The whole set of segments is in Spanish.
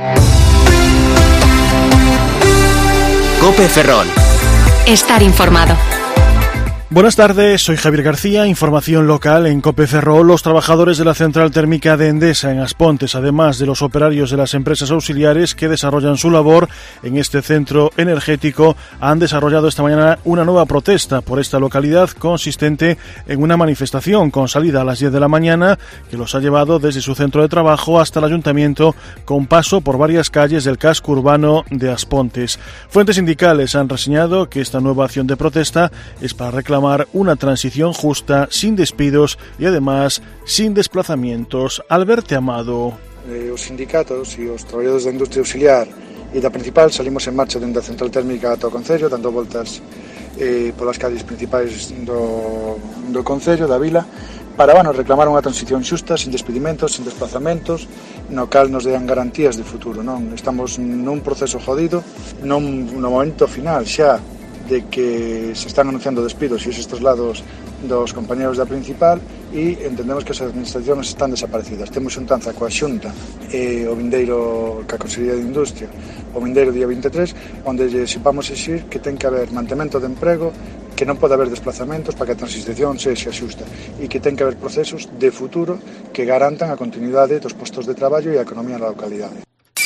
COPE Ferrol. Estar informado. Buenas tardes, soy Javier García. Información local en COPE Ferrol. Los trabajadores de la central térmica de Endesa en Aspontes, además de los operarios de las empresas auxiliares que desarrollan su labor en este centro energético, han desarrollado esta mañana una nueva protesta por esta localidad, consistente en una manifestación con salida a las 10 de la mañana que los ha llevado desde su centro de trabajo hasta el ayuntamiento, con paso por varias calles del casco urbano de Aspontes. Fuentes sindicales han reseñado que esta nueva acción de protesta es para reclamar una transición justa, sin despidos y además sin desplazamientos. Alberto Amado. Os sindicatos e os traballadores da industria auxiliar e da principal salimos en marcha dende a central térmica ata o Concello, dando voltas polas calles principais do Concello, da vila, para reclamar unha transición xusta, sin despedimentos, sin desplazamentos, no cal nos dean garantías de futuro. Non estamos nun proceso jodido, no momento final xa de que se están anunciando despidos e esos traslados dos compañeros da principal, e entendemos que as administracións están desaparecidas. Temos xuntanza coa Xunta e o vindeiro ca Consellería de Industria o vindeiro día 23, onde lle vamos exigir que ten que haber mantemento de emprego, que non pode haber desplazamentos para que a transición sexa xusta e que ten que haber procesos de futuro que garantan a continuidade dos postos de traballo e a economía na localidade.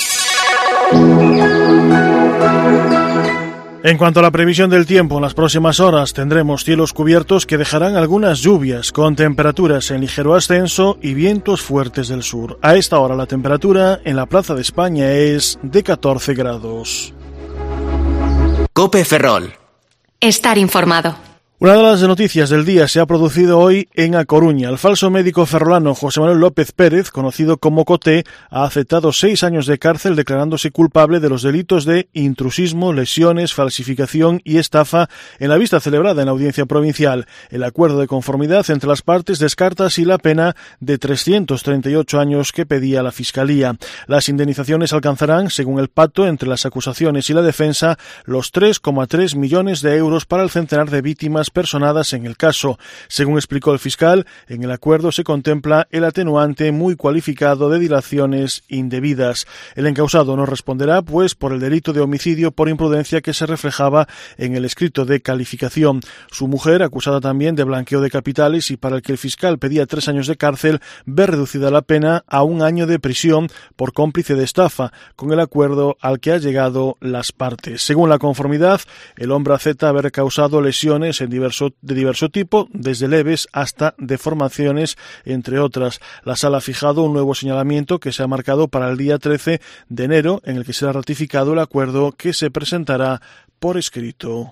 En cuanto a la previsión del tiempo, en las próximas horas tendremos cielos cubiertos que dejarán algunas lluvias, con temperaturas en ligero ascenso y vientos fuertes del sur. A esta hora la temperatura en la Plaza de España es de 14 grados. COPE Ferrol. Estar informado. Una de las noticias del día se ha producido hoy en A Coruña. El falso médico ferrolano José Manuel López Pérez, conocido como Coté, ha aceptado 6 años de cárcel declarándose culpable de los delitos de intrusismo, lesiones, falsificación y estafa en la vista celebrada en la audiencia provincial. El acuerdo de conformidad entre las partes descarta así la pena de 338 años que pedía la Fiscalía. Las indemnizaciones alcanzarán, según el pacto entre las acusaciones y la defensa, los 3,3 millones de euros para el centenar de víctimas personadas en el caso. Según explicó el fiscal, en el acuerdo se contempla el atenuante muy cualificado de dilaciones indebidas. El encausado no responderá, pues, por el delito de homicidio por imprudencia que se reflejaba en el escrito de calificación. Su mujer, acusada también de blanqueo de capitales y para el que el fiscal pedía 3 años de cárcel, ve reducida la pena a 1 año de prisión por cómplice de estafa, con el acuerdo al que han llegado las partes. Según la conformidad, el hombre acepta haber causado lesiones de diverso tipo, desde leves hasta deformaciones, entre otras. La sala ha fijado un nuevo señalamiento que se ha marcado para el día 13 de enero, en el que será ratificado el acuerdo que se presentará por escrito.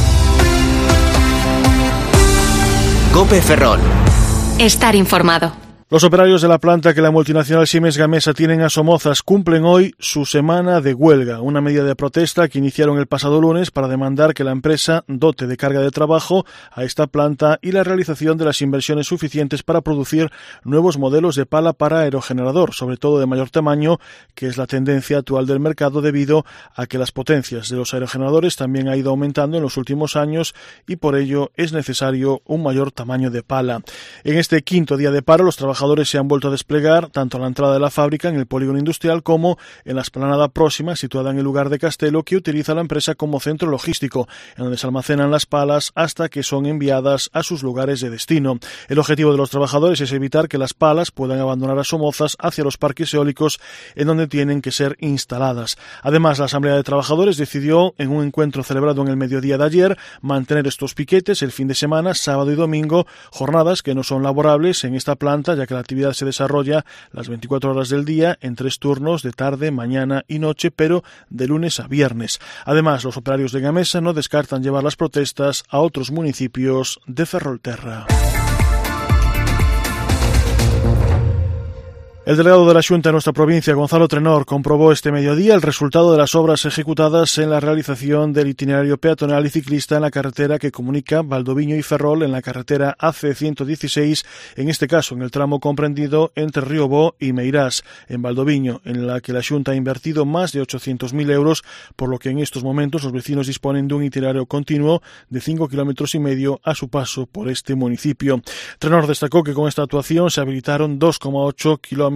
COPE Ferrol. Estar informado. Los operarios de la planta que la multinacional Siemens Gamesa tienen a Somozas cumplen hoy su semana de huelga, una medida de protesta que iniciaron el pasado lunes para demandar que la empresa dote de carga de trabajo a esta planta y la realización de las inversiones suficientes para producir nuevos modelos de pala para aerogenerador, sobre todo de mayor tamaño, que es la tendencia actual del mercado debido a que las potencias de los aerogeneradores también ha ido aumentando en los últimos años y por ello es necesario un mayor tamaño de pala. En este quinto día de paro, los trabajadores se han vuelto a desplegar tanto a la entrada de la fábrica en el polígono industrial como en la explanada próxima situada en el lugar de Castelo, que utiliza la empresa como centro logístico, en donde se almacenan las palas hasta que son enviadas a sus lugares de destino. El objetivo de los trabajadores es evitar que las palas puedan abandonar a Somozas hacia los parques eólicos en donde tienen que ser instaladas. Además, la Asamblea de Trabajadores decidió, en un encuentro celebrado en el mediodía de ayer, mantener estos piquetes el fin de semana, sábado y domingo, jornadas que no son laborables en esta planta, ya que la actividad se desarrolla las 24 horas del día en 3 turnos de tarde, mañana y noche, pero de lunes a viernes. Además, los operarios de Gamesa no descartan llevar las protestas a otros municipios de Ferrolterra. El delegado de la Xunta de nuestra provincia, Gonzalo Trenor, comprobó este mediodía el resultado de las obras ejecutadas en la realización del itinerario peatonal y ciclista en la carretera que comunica Valdoviño y Ferrol en la carretera AC116, en este caso en el tramo comprendido entre Riobó y Meirás, en Valdoviño, en la que la Xunta ha invertido más de 800.000 euros, por lo que en estos momentos los vecinos disponen de un itinerario continuo de 5,5 kilómetros a su paso por este municipio. Trenor destacó que con esta actuación se habilitaron 2,8 kilómetros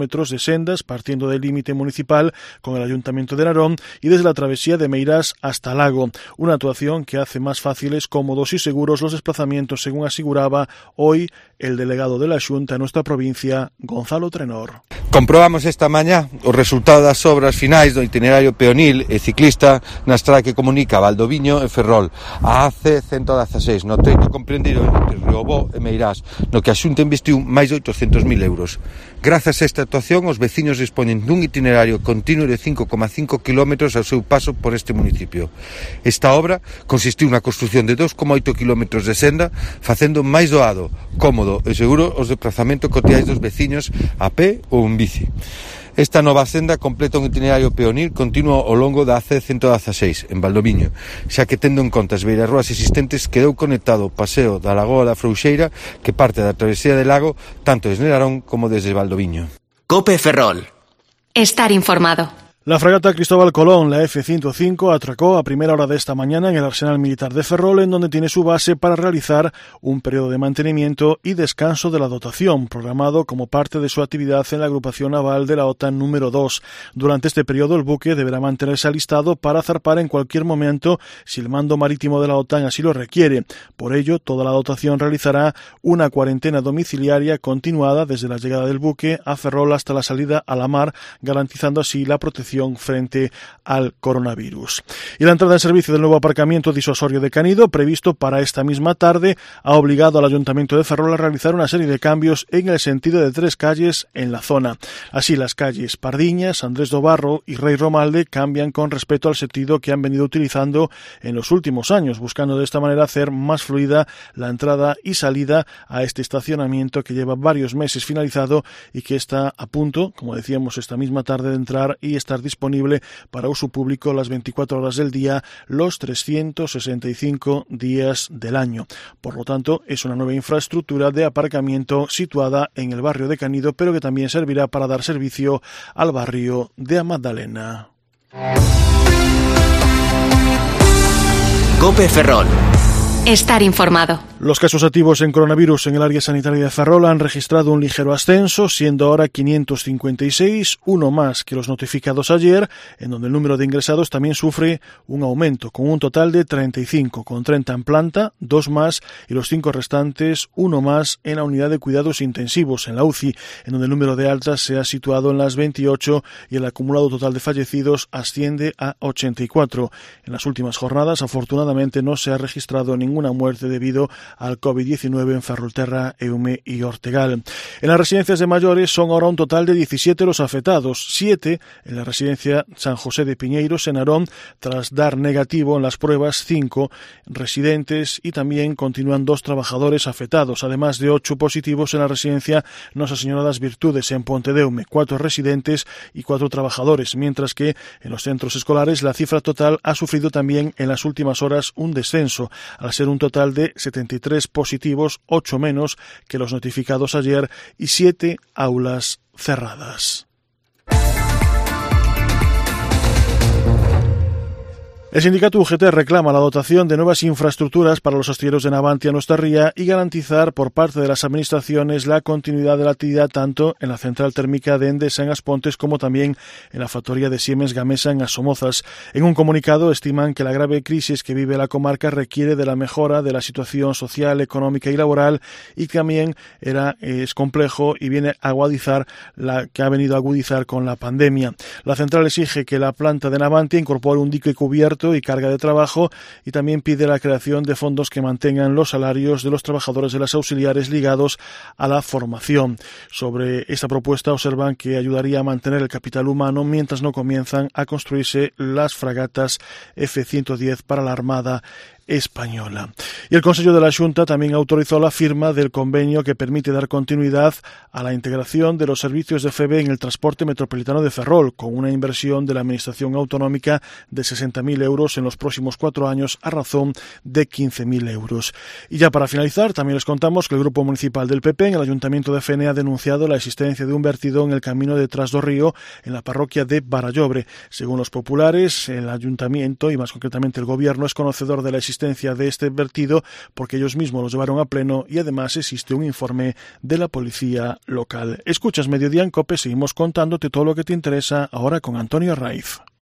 kilómetros de sendas, partiendo del límite municipal con el Ayuntamiento de Narón y desde la travesía de Meirás hasta Lago. Una actuación que hace más fáciles, cómodos y seguros los desplazamientos, según aseguraba hoy el delegado de la Xunta en nuestra provincia, Gonzalo Trenor. Comprobamos esta mañá o resultado das obras finais do itinerario peonil e ciclista na estrada que comunica Valdoviño e Ferrol, a AC-116, no treito comprendido entre Riobó e Meirás, no que a Xunta investiu máis de 800.000 euros. Grazas a esta actuación, os veciños dispoñen dun itinerario continuo de 5,5 km ao seu paso por este municipio. Esta obra consistiu na construción de 2,8 km de senda, facendo máis doado, cómodo e seguro os desplazamentos cotidiais dos veciños a pé ou en bici. Esta nova senda completa un itinerario peonil continuo ao longo da AC-116, en Valdoviño, xa que tendo en conta as beirarrúas existentes quedou conectado o paseo da Lagoa da Frouxeira que parte da travesía del lago tanto desde Narón como desde Valdoviño. Cope Ferrol. Estar informado. La fragata Cristóbal Colón, la F-105, atracó a primera hora de esta mañana en el Arsenal Militar de Ferrol, en donde tiene su base para realizar un periodo de mantenimiento y descanso de la dotación, programado como parte de su actividad en la agrupación naval de la OTAN número 2. Durante este periodo, el buque deberá mantenerse alistado para zarpar en cualquier momento si el mando marítimo de la OTAN así lo requiere. Por ello, toda la dotación realizará una cuarentena domiciliaria continuada desde la llegada del buque a Ferrol hasta la salida a la mar, garantizando así la protección frente al coronavirus. Y la entrada en servicio del nuevo aparcamiento disuasorio de Canido, previsto para esta misma tarde, ha obligado al Ayuntamiento de Ferrol a realizar una serie de cambios en el sentido de 3 calles en la zona. Así, las calles Pardiñas, Andrés Dobarro y Rey Romalde cambian con respecto al sentido que han venido utilizando en los últimos años, buscando de esta manera hacer más fluida la entrada y salida a este estacionamiento que lleva varios meses finalizado y que está a punto, como decíamos, esta misma tarde de entrar y estar disponible para uso público las 24 horas del día, los 365 días del año. Por lo tanto, es una nueva infraestructura de aparcamiento situada en el barrio de Canido, pero que también servirá para dar servicio al barrio de Magdalena. Cope Ferrol. Estar informado. Los casos activos en coronavirus en el área sanitaria de Ferrol han registrado un ligero ascenso, siendo ahora 556, uno más que los notificados ayer, en donde el número de ingresados también sufre un aumento, con un total de 35, con 30 en planta, 2 más, y los 5 restantes, uno más en la unidad de cuidados intensivos, en la UCI, en donde el número de altas se ha situado en las 28 y el acumulado total de fallecidos asciende a 84. En las últimas jornadas, afortunadamente, no se ha registrado ninguna muerte debido al COVID-19 en Ferrolterra, Eume y Ortegal. En las residencias de mayores son ahora un total de 17 los afectados, 7 en la residencia San José de Piñeiros en Narón, tras dar negativo en las pruebas 5 residentes, y también continúan 2 trabajadores afectados, además de 8 positivos en la residencia Nosa Señora das Virtudes en Pontedeume, 4 residentes y 4 trabajadores, mientras que en los centros escolares la cifra total ha sufrido también en las últimas horas un descenso, al ser un total de 73 positivos, 8 menos que los notificados ayer, y 7 aulas cerradas. El sindicato UGT reclama la dotación de nuevas infraestructuras para los astilleros de Navantia en Nuestra Ría y garantizar por parte de las administraciones la continuidad de la actividad tanto en la central térmica de Endesa en Aspontes como también en la factoría de Siemens Gamesa en Asomozas. En un comunicado estiman que la grave crisis que vive la comarca requiere de la mejora de la situación social, económica y laboral, y que también es complejo y viene a agudizar que ha venido a agudizar con la pandemia. La central exige que la planta de Navantia incorpore un dique cubierto y carga de trabajo, y también pide la creación de fondos que mantengan los salarios de los trabajadores de las auxiliares ligados a la formación. Sobre esta propuesta observan que ayudaría a mantener el capital humano mientras no comienzan a construirse las fragatas F-110 para la Armada española. Y el Consejo de la Xunta también autorizó la firma del convenio que permite dar continuidad a la integración de los servicios de FEBE en el transporte metropolitano de Ferrol, con una inversión de la Administración Autonómica de 60.000 euros en los próximos 4 años a razón de 15.000 euros. Y ya para finalizar, también les contamos que el Grupo Municipal del PP en el Ayuntamiento de Fene ha denunciado la existencia de un vertido en el camino de Tras do Río en la parroquia de Barallobre. Según los populares, el Ayuntamiento y más concretamente el Gobierno es conocedor de la existencia existencia de este vertido porque ellos mismos los llevaron a pleno y además existe un informe de la policía local. Escuchas Mediodía en COPE, seguimos contándote todo lo que te interesa ahora con Antonio Raiz.